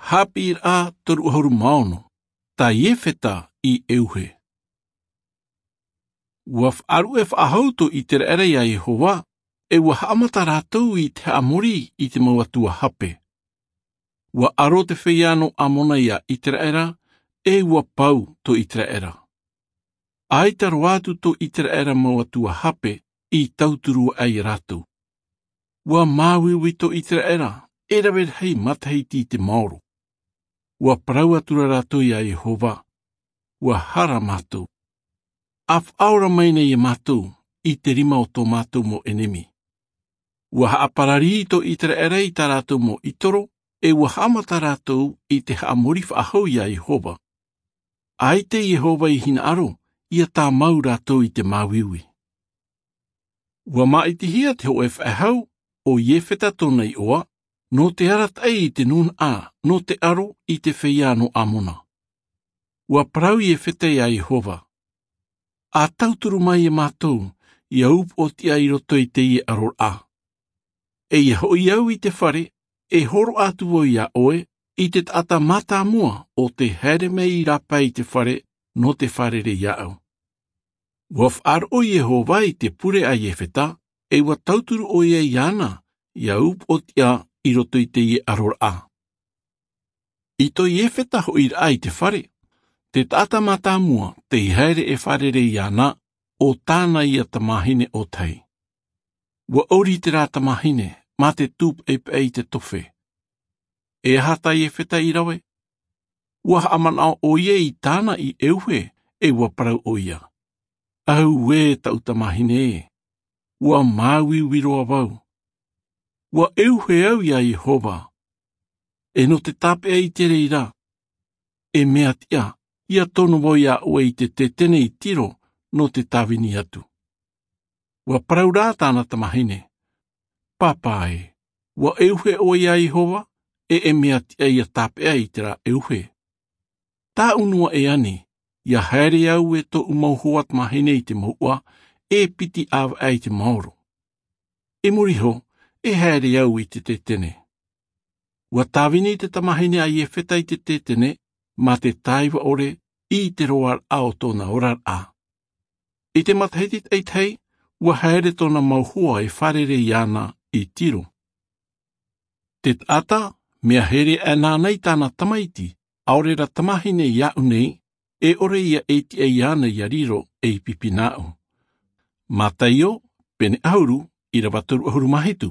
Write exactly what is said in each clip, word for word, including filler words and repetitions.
hapi a toru hauru maono, ta Iefeta i euhe. Ua whaaru e whaahauto i te era ia Yehova, e ua haamata rātou i te amori i te mauatua hape. Ua aro te whiano amona ia i te era, e ua pau to i te era. Ai te roatu to i te era mauatua hape i tauturu ai rātou. Ua māwiwi to i te era, e rawe hei mataheiti te maoro. Ua parau atura rātou ia Yehova, ua hara mātou. Af aura maina i mātou i te rima o tō mātou mo enemi. Ua haaparari to i te era i tā rātou mo itoro, e ua hamata rātou i te haamori whaahau ia Yehova. Ai te Yehova i hina aro, ia tā mau rātou i te māwiwi. Ua maitihia te ho e whaahau o Iefeta tōna i oa, no te arat ai i te nun a, no te aro i te whiano amona. Ua parau Iefeta ia Yehova. A tauturu mai e mātou, ia up o tia i roto i te i aror a. E ia hoi au i te whare, e horo atu o ia oe, i te tata mata mua o te here me i rapa i te whare, no te whare re ia au. Ua whaar o Yehova i te pure a Iefeta, e ua tauturu o ia iana, ia up o tia i roto i te i aror a. I to Iefeta ho i rai te whare, te tata mata mua te here e whare re iana, o tāna ia tamahine o tei. Ua ori te rā tamahine, ma te tup e pei te tofe. E hata Iefeta i rawe? Ua haamana o ia i tāna i euhe, e ua parau o ia. Au e tau tamahine e. Ua māwi wiroa wau. Ua euhe au ia Yehova. E no te tape ai te reira. E mea tia, ia tono mo ia ue i te te tene i tiro, no te tawini atu. Ua parau rā tāna tamahine. Papai, ua euhe o ia Yehova, e e mea tia ia tape ai te rā euhe. Tā unua e ani, ia haere au e to umauhoat mahine i te maua, e piti av ai te maoro. E muriho, e haere au i te te tene. Ua tāwini te tamahine a Iefeta i te te tene, ma te taiwa ore i te roar ao tōna orar a. I te matahetit ei tei, ua haere tōna mauhua e wharere iana i tiro. Te tata, mea here e nānei tāna tamaiti, aorera tamahine ia unei, e ore ia eiti e iana ia riro e pipinao. Mataio, pene auru, i rawaturu ahuru mahitu.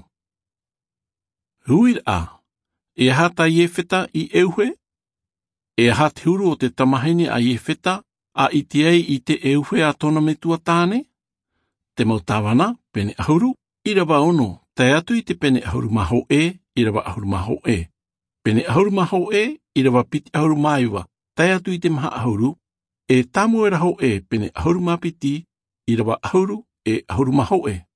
Huir a, e hata Iefeta i euhe? E hata huru o te tamahine a Iefeta, a iti ei i te euhe a tona metua tāne? Te mautawana, pene ahuru, i rawa ono, tai atu i te pene ahuru maho e, i rawa ahuru maho e. Pene ahuru maho e, i rawa piti ahuru maiwa, tai atu i te maha ahuru, e tamu e raho e pene ahuru mapiti, i rawa ahuru e ahuru maho e.